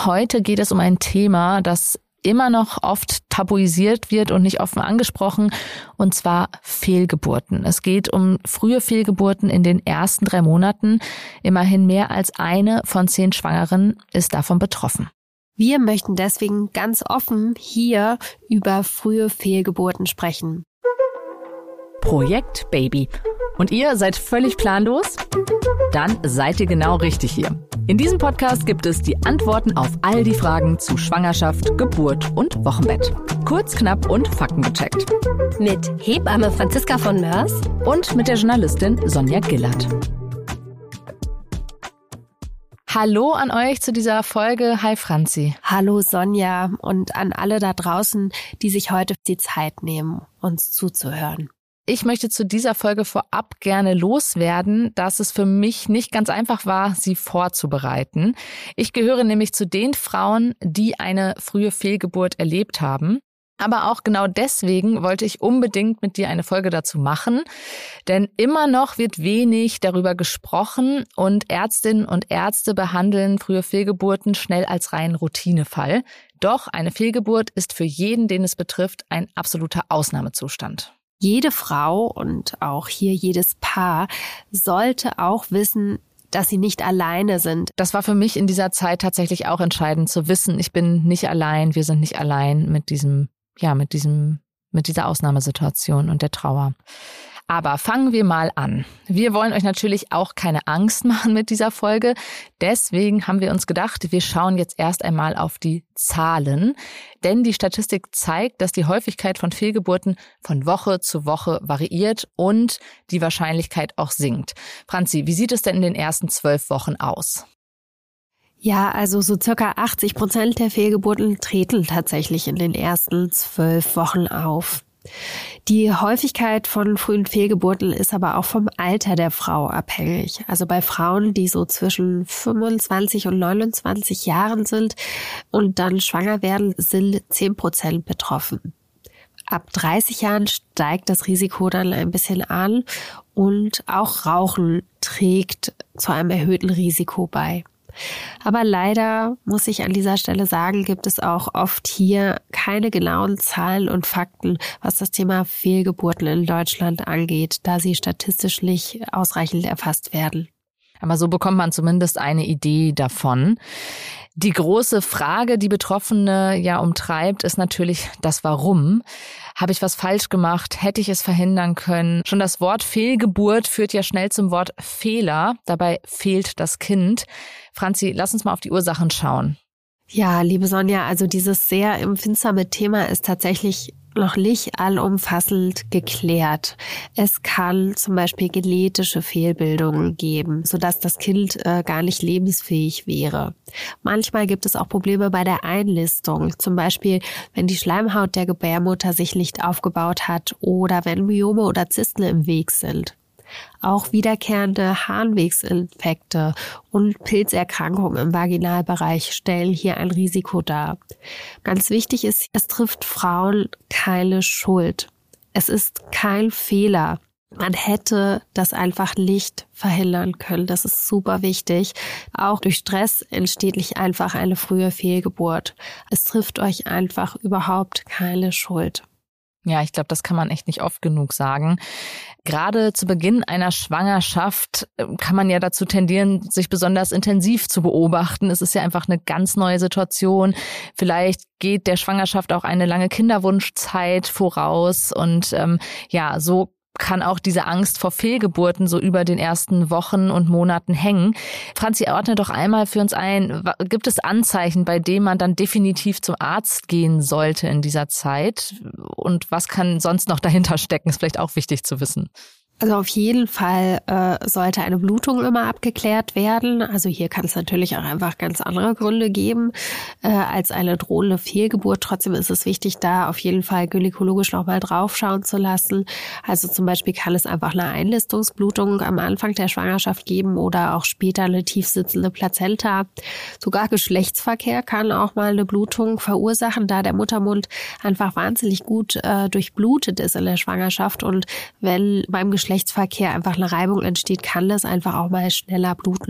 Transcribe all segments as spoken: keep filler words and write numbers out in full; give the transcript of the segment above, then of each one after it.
Heute geht es um ein Thema, das immer noch oft tabuisiert wird und nicht offen angesprochen, und zwar Fehlgeburten. Es geht um frühe Fehlgeburten in den ersten drei Monaten. Immerhin mehr als eine von zehn Schwangeren ist davon betroffen. Wir möchten deswegen ganz offen hier über frühe Fehlgeburten sprechen. Projekt Baby. Und ihr seid völlig planlos? Dann seid ihr genau richtig hier. In diesem Podcast gibt es die Antworten auf all die Fragen zu Schwangerschaft, Geburt und Wochenbett. Kurz, knapp und faktengecheckt. Mit Hebamme Franziska von Mörs und mit der Journalistin Sonja Gillert. Hallo an euch zu dieser Folge. Hi Franzi. Hallo Sonja und an alle da draußen, die sich heute die Zeit nehmen, uns zuzuhören. Ich möchte zu dieser Folge vorab gerne loswerden, dass es für mich nicht ganz einfach war, sie vorzubereiten. Ich gehöre nämlich zu den Frauen, die eine frühe Fehlgeburt erlebt haben. Aber auch genau deswegen wollte ich unbedingt mit dir eine Folge dazu machen, denn immer noch wird wenig darüber gesprochen und Ärztinnen und Ärzte behandeln frühe Fehlgeburten schnell als reinen Routinefall. Doch eine Fehlgeburt ist für jeden, den es betrifft, ein absoluter Ausnahmezustand. Jede Frau und auch hier jedes Paar sollte auch wissen, dass sie nicht alleine sind. Das war für mich in dieser Zeit tatsächlich auch entscheidend zu wissen, ich bin nicht allein, wir sind nicht allein mit diesem, ja, mit diesem, mit dieser Ausnahmesituation und der Trauer. Aber fangen wir mal an. Wir wollen euch natürlich auch keine Angst machen mit dieser Folge. Deswegen haben wir uns gedacht, wir schauen jetzt erst einmal auf die Zahlen. Denn die Statistik zeigt, dass die Häufigkeit von Fehlgeburten von Woche zu Woche variiert und die Wahrscheinlichkeit auch sinkt. Franzi, wie sieht es denn in den ersten zwölf Wochen aus? Ja, also so circa achtzig Prozent der Fehlgeburten treten tatsächlich in den ersten zwölf Wochen auf. Die Häufigkeit von frühen Fehlgeburten ist aber auch vom Alter der Frau abhängig. Also bei Frauen, die so zwischen fünfundzwanzig und neunundzwanzig Jahren sind und dann schwanger werden, sind zehn Prozent betroffen. Ab dreißig Jahren steigt das Risiko dann ein bisschen an und auch Rauchen trägt zu einem erhöhten Risiko bei. Aber leider muss ich an dieser Stelle sagen, gibt es auch oft hier keine genauen Zahlen und Fakten, was das Thema Fehlgeburten in Deutschland angeht, da sie statistisch nicht ausreichend erfasst werden. Aber so bekommt man zumindest eine Idee davon. Die große Frage, die Betroffene ja umtreibt, ist natürlich das Warum. Habe ich was falsch gemacht? Hätte ich es verhindern können? Schon das Wort Fehlgeburt führt ja schnell zum Wort Fehler. Dabei fehlt das Kind. Franzi, lass uns mal auf die Ursachen schauen. Ja, liebe Sonja, also dieses sehr empfindsame Thema ist tatsächlich noch nicht allumfassend geklärt. Es kann zum Beispiel genetische Fehlbildungen geben, sodass das Kind äh, gar nicht lebensfähig wäre. Manchmal gibt es auch Probleme bei der Einlistung, zum Beispiel wenn die Schleimhaut der Gebärmutter sich nicht aufgebaut hat oder wenn Myome oder Zysten im Weg sind. Auch wiederkehrende Harnwegsinfekte und Pilzerkrankungen im Vaginalbereich stellen hier ein Risiko dar. Ganz wichtig ist, es trifft Frauen keine Schuld. Es ist kein Fehler. Man hätte das einfach nicht verhindern können. Das ist super wichtig. Auch durch Stress entsteht nicht einfach eine frühe Fehlgeburt. Es trifft euch einfach überhaupt keine Schuld. Ja, ich glaube, das kann man echt nicht oft genug sagen. Gerade zu Beginn einer Schwangerschaft kann man ja dazu tendieren, sich besonders intensiv zu beobachten. Es ist ja einfach eine ganz neue Situation. Vielleicht geht der Schwangerschaft auch eine lange Kinderwunschzeit voraus und ähm, ja, so kann auch diese Angst vor Fehlgeburten so über den ersten Wochen und Monaten hängen. Franzi, ordne doch einmal für uns ein, gibt es Anzeichen, bei denen man dann definitiv zum Arzt gehen sollte in dieser Zeit? Und was kann sonst noch dahinter stecken? Ist vielleicht auch wichtig zu wissen. Also auf jeden Fall äh, sollte eine Blutung immer abgeklärt werden. Also hier kann es natürlich auch einfach ganz andere Gründe geben äh, als eine drohende Fehlgeburt. Trotzdem ist es wichtig, da auf jeden Fall gynäkologisch nochmal draufschauen zu lassen. Also zum Beispiel kann es einfach eine Einlistungsblutung am Anfang der Schwangerschaft geben oder auch später eine tiefsitzende Plazenta. Sogar Geschlechtsverkehr kann auch mal eine Blutung verursachen, da der Muttermund einfach wahnsinnig gut äh, durchblutet ist in der Schwangerschaft. Und wenn beim Geschlechtsverkehr einfach eine Reibung entsteht, kann das einfach auch mal schneller bluten.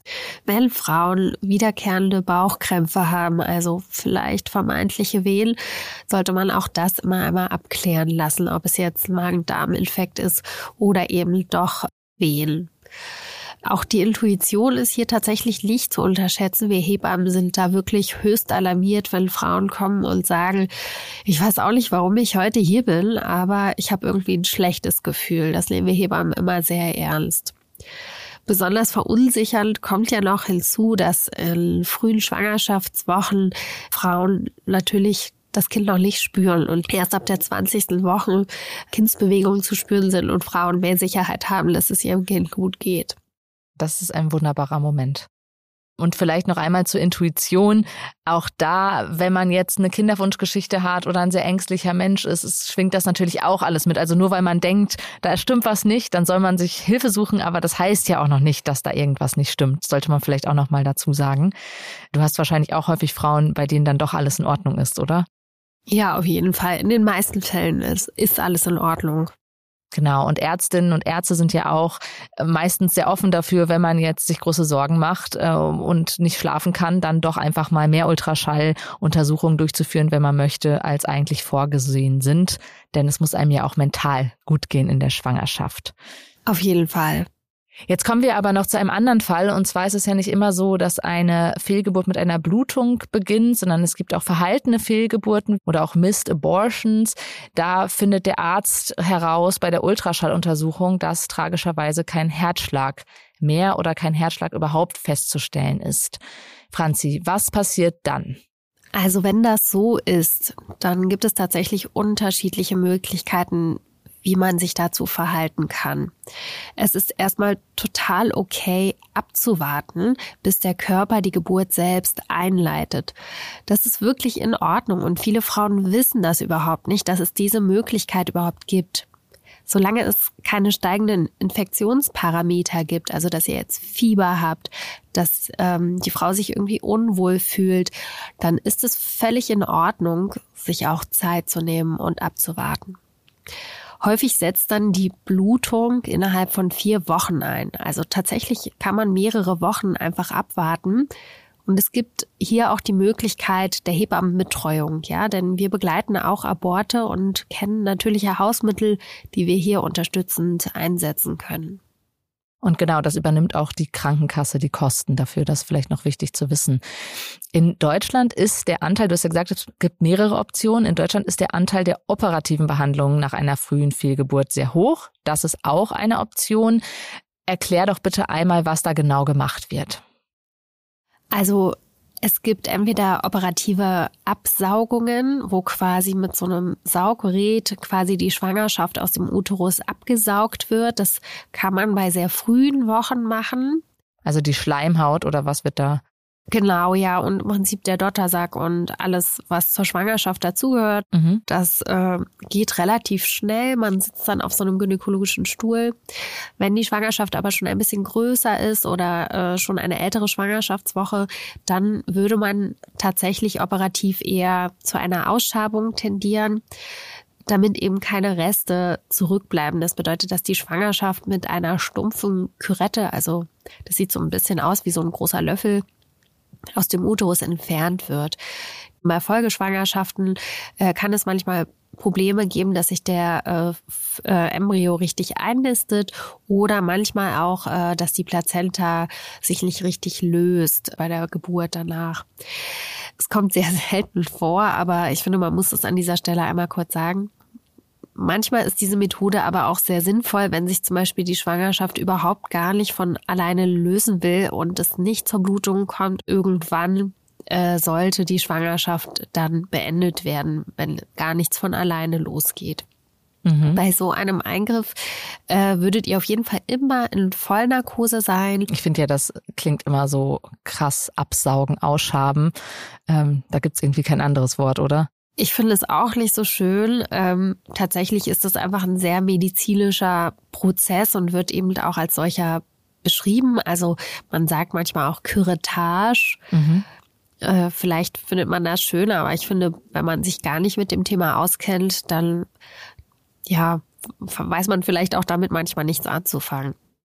Wenn Frauen wiederkehrende Bauchkrämpfe haben, also vielleicht vermeintliche Wehen, sollte man auch das immer einmal abklären lassen, ob es jetzt ein Magen-Darm-Infekt ist oder eben doch Wehen. Auch die Intuition ist hier tatsächlich nicht zu unterschätzen. Wir Hebammen sind da wirklich höchst alarmiert, wenn Frauen kommen und sagen, ich weiß auch nicht, warum ich heute hier bin, aber ich habe irgendwie ein schlechtes Gefühl. Das nehmen wir Hebammen immer sehr ernst. Besonders verunsichernd kommt ja noch hinzu, dass in frühen Schwangerschaftswochen Frauen natürlich das Kind noch nicht spüren und erst ab der zwanzigsten Woche Kindsbewegungen zu spüren sind und Frauen mehr Sicherheit haben, dass es ihrem Kind gut geht. Das ist ein wunderbarer Moment. Und vielleicht noch einmal zur Intuition. Auch da, wenn man jetzt eine Kinderwunschgeschichte hat oder ein sehr ängstlicher Mensch ist, es schwingt das natürlich auch alles mit. Also nur weil man denkt, da stimmt was nicht, dann soll man sich Hilfe suchen. Aber das heißt ja auch noch nicht, dass da irgendwas nicht stimmt. Das sollte man vielleicht auch noch mal dazu sagen. Du hast wahrscheinlich auch häufig Frauen, bei denen dann doch alles in Ordnung ist, oder? Ja, auf jeden Fall. In den meisten Fällen ist, ist alles in Ordnung. Genau, und Ärztinnen und Ärzte sind ja auch meistens sehr offen dafür, wenn man jetzt sich große Sorgen macht äh, und nicht schlafen kann, dann doch einfach mal mehr Ultraschalluntersuchungen durchzuführen, wenn man möchte, als eigentlich vorgesehen sind. Denn es muss einem ja auch mental gut gehen in der Schwangerschaft. Auf jeden Fall. Jetzt kommen wir aber noch zu einem anderen Fall. Und zwar ist es ja nicht immer so, dass eine Fehlgeburt mit einer Blutung beginnt, sondern es gibt auch verhaltene Fehlgeburten oder auch Missed Abortions. Da findet der Arzt heraus bei der Ultraschalluntersuchung, dass tragischerweise kein Herzschlag mehr oder kein Herzschlag überhaupt festzustellen ist. Franzi, was passiert dann? Also wenn das so ist, dann gibt es tatsächlich unterschiedliche Möglichkeiten, wie man sich dazu verhalten kann. Es ist erstmal total okay, abzuwarten, bis der Körper die Geburt selbst einleitet. Das ist wirklich in Ordnung und viele Frauen wissen das überhaupt nicht, dass es diese Möglichkeit überhaupt gibt. Solange es keine steigenden Infektionsparameter gibt, also dass ihr jetzt Fieber habt, dass ähm, die Frau sich irgendwie unwohl fühlt, dann ist es völlig in Ordnung, sich auch Zeit zu nehmen und abzuwarten. Häufig setzt dann die Blutung innerhalb von vier Wochen ein. Also tatsächlich kann man mehrere Wochen einfach abwarten. Und es gibt hier auch die Möglichkeit der Hebammenbetreuung, ja, denn wir begleiten auch Aborte und kennen natürliche Hausmittel, die wir hier unterstützend einsetzen können. Und genau, das übernimmt auch die Krankenkasse die Kosten dafür. Das ist vielleicht noch wichtig zu wissen. In Deutschland ist der Anteil, du hast ja gesagt, es gibt mehrere Optionen. In Deutschland ist der Anteil der operativen Behandlungen nach einer frühen Fehlgeburt sehr hoch. Das ist auch eine Option. Erklär doch bitte einmal, was da genau gemacht wird. Also es gibt entweder operative Absaugungen, wo quasi mit so einem Sauggerät quasi die Schwangerschaft aus dem Uterus abgesaugt wird. Das kann man bei sehr frühen Wochen machen. Also die Schleimhaut oder was wird da? Genau, ja, und im Prinzip der Dottersack und alles, was zur Schwangerschaft dazugehört, mhm. das äh, geht relativ schnell. Man sitzt dann auf so einem gynäkologischen Stuhl. Wenn die Schwangerschaft aber schon ein bisschen größer ist oder äh, schon eine ältere Schwangerschaftswoche, dann würde man tatsächlich operativ eher zu einer Ausschabung tendieren, damit eben keine Reste zurückbleiben. Das bedeutet, dass die Schwangerschaft mit einer stumpfen Kürette, also das sieht so ein bisschen aus wie so ein großer Löffel, aus dem Uterus entfernt wird. Bei Folgeschwangerschaften äh, kann es manchmal Probleme geben, dass sich der äh, äh, Embryo richtig einnistet oder manchmal auch, äh, dass die Plazenta sich nicht richtig löst bei der Geburt danach. Es kommt sehr selten vor, aber ich finde, man muss es an dieser Stelle einmal kurz sagen. Manchmal ist diese Methode aber auch sehr sinnvoll, wenn sich zum Beispiel die Schwangerschaft überhaupt gar nicht von alleine lösen will und es nicht zur Blutung kommt. Irgendwann äh, sollte die Schwangerschaft dann beendet werden, wenn gar nichts von alleine losgeht. Mhm. Bei so einem Eingriff äh, würdet ihr auf jeden Fall immer in Vollnarkose sein. Ich finde ja, das klingt immer so krass, absaugen, ausschaben. Ähm, da gibt's irgendwie kein anderes Wort, oder? Ich finde es auch nicht so schön. Ähm, tatsächlich ist das einfach ein sehr medizinischer Prozess und wird eben auch als solcher beschrieben. Also man sagt manchmal auch Curettage. Mhm. Äh, vielleicht findet man das schöner, aber ich finde, wenn man sich gar nicht mit dem Thema auskennt, dann ja weiß man vielleicht auch damit manchmal nichts anzufangen.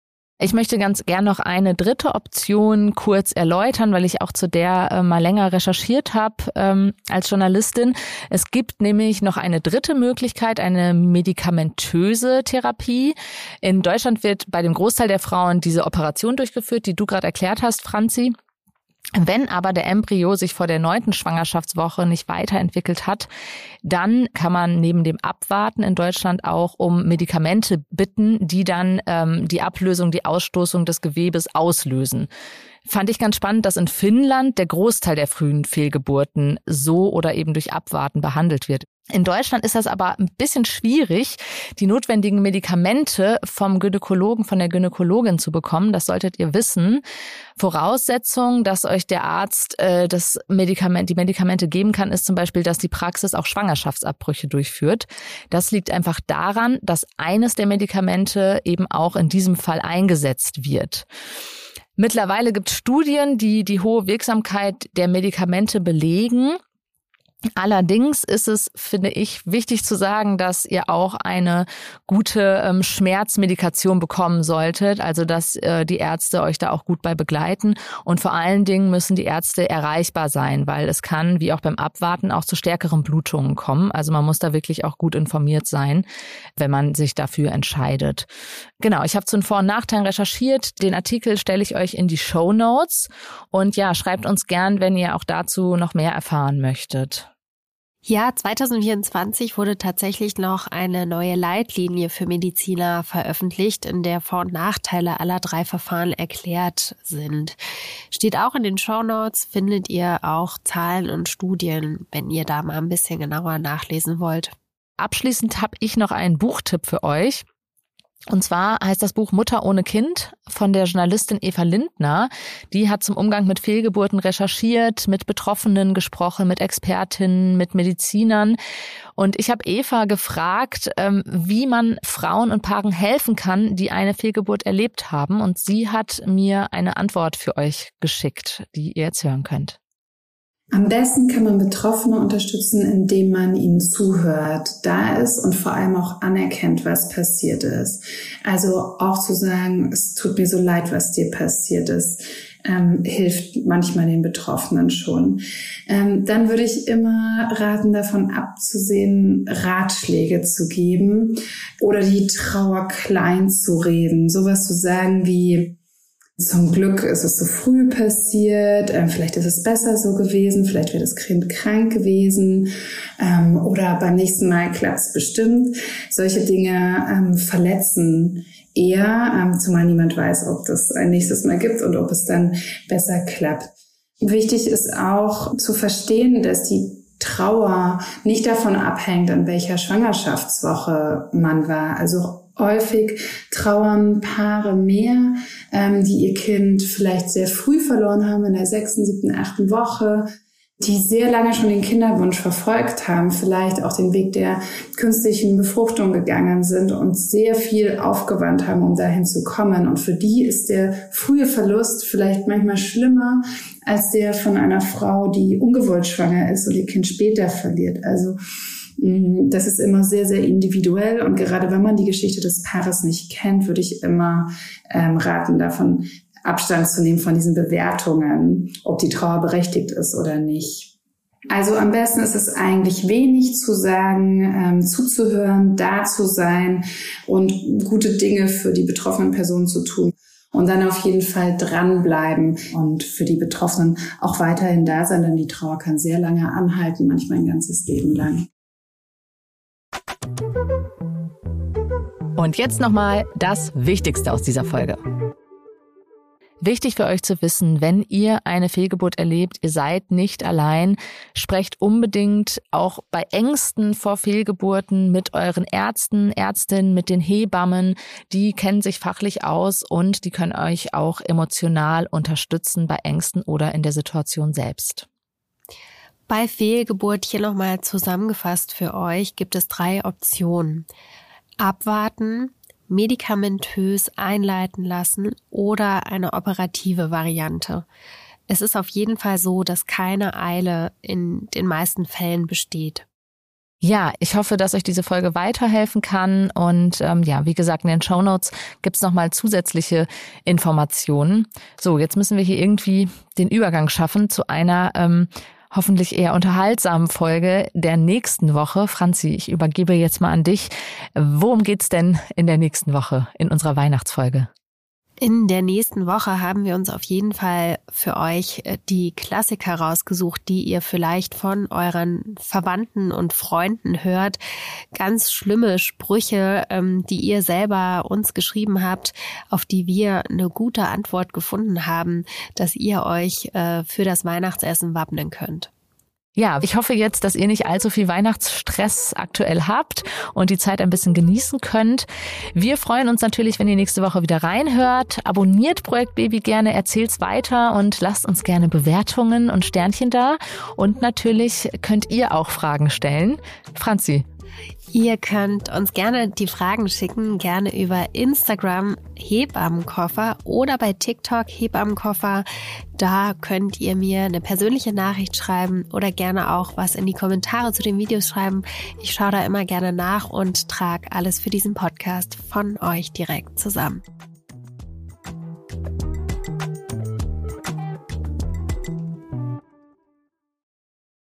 Ich möchte ganz gern noch eine dritte Option kurz erläutern, weil ich auch zu der äh, mal länger recherchiert habe ähm, als Journalistin. Es gibt nämlich noch eine dritte Möglichkeit, eine medikamentöse Therapie. In Deutschland wird bei dem Großteil der Frauen diese Operation durchgeführt, die du gerade erklärt hast, Franzi. Wenn aber der Embryo sich vor der neunten Schwangerschaftswoche nicht weiterentwickelt hat, dann kann man neben dem Abwarten in Deutschland auch um Medikamente bitten, die dann ähm, die Ablösung, die Ausstoßung des Gewebes auslösen. Fand ich ganz spannend, dass in Finnland der Großteil der frühen Fehlgeburten so oder eben durch Abwarten behandelt wird. In Deutschland ist das aber ein bisschen schwierig, die notwendigen Medikamente vom Gynäkologen, von der Gynäkologin zu bekommen. Das solltet ihr wissen. Voraussetzung, dass euch der Arzt äh, das Medikament, die Medikamente geben kann, ist zum Beispiel, dass die Praxis auch Schwangerschaftsabbrüche durchführt. Das liegt einfach daran, dass eines der Medikamente eben auch in diesem Fall eingesetzt wird. Mittlerweile gibt es Studien, die die hohe Wirksamkeit der Medikamente belegen. Allerdings ist es, finde ich, wichtig zu sagen, dass ihr auch eine gute ähm, Schmerzmedikation bekommen solltet, also dass äh, die Ärzte euch da auch gut bei begleiten, und vor allen Dingen müssen die Ärzte erreichbar sein, weil es kann, wie auch beim Abwarten, auch zu stärkeren Blutungen kommen. Also man muss da wirklich auch gut informiert sein, wenn man sich dafür entscheidet. Genau, ich habe zu den Vor- und Nachteilen recherchiert. Den Artikel stelle ich euch in die Shownotes und ja, schreibt uns gern, wenn ihr auch dazu noch mehr erfahren möchtet. Ja, zwanzig vierundzwanzig wurde tatsächlich noch eine neue Leitlinie für Mediziner veröffentlicht, in der Vor- und Nachteile aller drei Verfahren erklärt sind. Steht auch in den Shownotes, findet ihr auch Zahlen und Studien, wenn ihr da mal ein bisschen genauer nachlesen wollt. Abschließend habe ich noch einen Buchtipp für euch. Und zwar heißt das Buch Mutter ohne Kind von der Journalistin Eva Lindner. Die hat zum Umgang mit Fehlgeburten recherchiert, mit Betroffenen gesprochen, mit Expertinnen, mit Medizinern. Und ich habe Eva gefragt, wie man Frauen und Paaren helfen kann, die eine Fehlgeburt erlebt haben. Und sie hat mir eine Antwort für euch geschickt, die ihr jetzt hören könnt. Am besten kann man Betroffene unterstützen, indem man ihnen zuhört, da ist und vor allem auch anerkennt, was passiert ist. Also auch zu sagen, es tut mir so leid, was dir passiert ist, ähm, hilft manchmal den Betroffenen schon. Ähm, dann würde ich immer raten, davon abzusehen, Ratschläge zu geben oder die Trauer klein zu reden. Sowas zu sagen wie: Zum Glück ist es so früh passiert, ähm, vielleicht ist es besser so gewesen, vielleicht wäre das Kind krank gewesen ähm, oder beim nächsten Mal klappt es bestimmt. Solche Dinge ähm, verletzen eher, ähm, zumal niemand weiß, ob das ein nächstes Mal gibt und ob es dann besser klappt. Wichtig ist auch zu verstehen, dass die Trauer nicht davon abhängt, an welcher Schwangerschaftswoche man war. Also häufig trauern Paare mehr, ähm, die ihr Kind vielleicht sehr früh verloren haben, in der sechsten, siebten, achten Woche, die sehr lange schon den Kinderwunsch verfolgt haben, vielleicht auch den Weg der künstlichen Befruchtung gegangen sind und sehr viel aufgewandt haben, um dahin zu kommen. Und für die ist der frühe Verlust vielleicht manchmal schlimmer als der von einer Frau, die ungewollt schwanger ist und ihr Kind später verliert. Also das ist immer sehr, sehr individuell, und gerade wenn man die Geschichte des Paares nicht kennt, würde ich immer ähm, raten, davon Abstand zu nehmen von diesen Bewertungen, ob die Trauer berechtigt ist oder nicht. Also am besten ist es eigentlich wenig zu sagen, ähm, zuzuhören, da zu sein und gute Dinge für die betroffenen Personen zu tun. Und dann auf jeden Fall dranbleiben und für die Betroffenen auch weiterhin da sein, denn die Trauer kann sehr lange anhalten, manchmal ein ganzes Leben lang. Und jetzt nochmal das Wichtigste aus dieser Folge. Wichtig für euch zu wissen, wenn ihr eine Fehlgeburt erlebt, ihr seid nicht allein, sprecht unbedingt auch bei Ängsten vor Fehlgeburten mit euren Ärzten, Ärztinnen, mit den Hebammen. Die kennen sich fachlich aus und die können euch auch emotional unterstützen bei Ängsten oder in der Situation selbst. Bei Fehlgeburt hier nochmal zusammengefasst für euch gibt es drei Optionen. Abwarten, medikamentös einleiten lassen oder eine operative Variante. Es ist auf jeden Fall so, dass keine Eile in den meisten Fällen besteht. Ja, ich hoffe, dass euch diese Folge weiterhelfen kann und ähm, ja, wie gesagt, in den Shownotes gibt's nochmal zusätzliche Informationen. So, jetzt müssen wir hier irgendwie den Übergang schaffen zu einer ähm, hoffentlich eher unterhaltsamen Folge der nächsten Woche. Franzi, ich übergebe jetzt mal an dich. Worum geht's denn in der nächsten Woche in unserer Weihnachtsfolge? In der nächsten Woche haben wir uns auf jeden Fall für euch die Klassiker rausgesucht, die ihr vielleicht von euren Verwandten und Freunden hört. Ganz schlimme Sprüche, die ihr selber uns geschrieben habt, auf die wir eine gute Antwort gefunden haben, dass ihr euch für das Weihnachtsessen wappnen könnt. Ja, ich hoffe jetzt, dass ihr nicht allzu viel Weihnachtsstress aktuell habt und die Zeit ein bisschen genießen könnt. Wir freuen uns natürlich, wenn ihr nächste Woche wieder reinhört. Abonniert Projekt Baby gerne, erzählt's weiter und lasst uns gerne Bewertungen und Sternchen da. Und natürlich könnt ihr auch Fragen stellen. Franzi. Ihr könnt uns gerne die Fragen schicken, gerne über Instagram Hebammenkoffer oder bei TikTok Hebammenkoffer. Da könnt ihr mir eine persönliche Nachricht schreiben oder gerne auch was in die Kommentare zu den Videos schreiben. Ich schaue da immer gerne nach und trage alles für diesen Podcast von euch direkt zusammen.